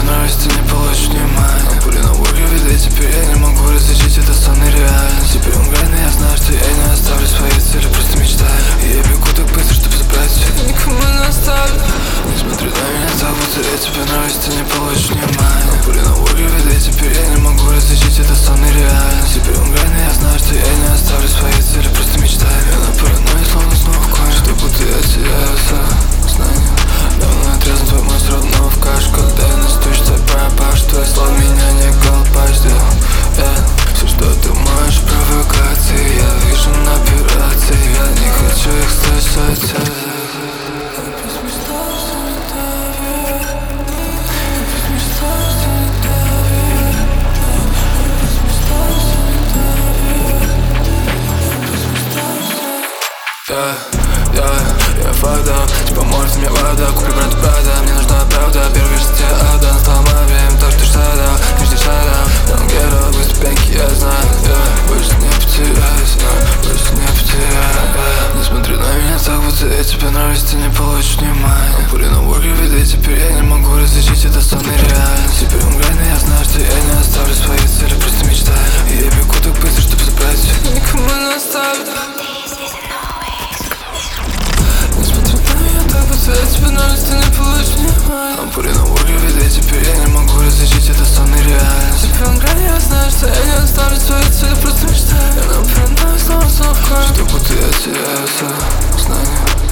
нравится, ты не получишь внимания. Пули на воге виды, теперь я не могу различить это сон и реальность. Теперь он грязный, я знаю, что я не оставлю свои цели, просто мечтаю. И я бегу так быстро, чтобы забрать все, никому не оставлю. Не смотри на меня так, будто я тебе нравится, ты не получишь внимания. Пули на воге виды, теперь я не могу различить это сон и реальность. Теперь он грязный, я знаю, что я не оставлю свои цели, просто мечтаю. Я на паранойи, словно снова в коне, что будто я теряю сознание. Давно отрезан твой мой срок, но в каш. Когда я настучится пропаж, твой слов меня не колпач сделал. Все, что ты можешь, провокации, я вижу на операции. Я не хочу их слышать. Я факт, типа может мне вода, купи бренд Прада. Мне нужна правда, первый же тебе отдан. Стал мобием, то что шада, между шагом. Don't get up, вы ступеньки, я знаю. Больше не потеряюсь, больше не потеряюсь. Не смотри на меня так, будто я тебе нравлюсь, ты не получишь внимания. Пули на воге виды, теперь я не могу различить это сон и реальность. Теперь он грязный, я знаю, что я не оставлю свои цели, просто мечтаю. И я бегу так быстро, чтобы забрать все, никому не оставлю. Я тебе нравится, ты не получишь внимания. Пули на воге виды, теперь я не могу различить это сон и реальность. Теперь он грязный, я знаю, что я не оставлю свои цели, просто мечтаю. Я на паранойи, снова в коне, что будто я теряю сознание.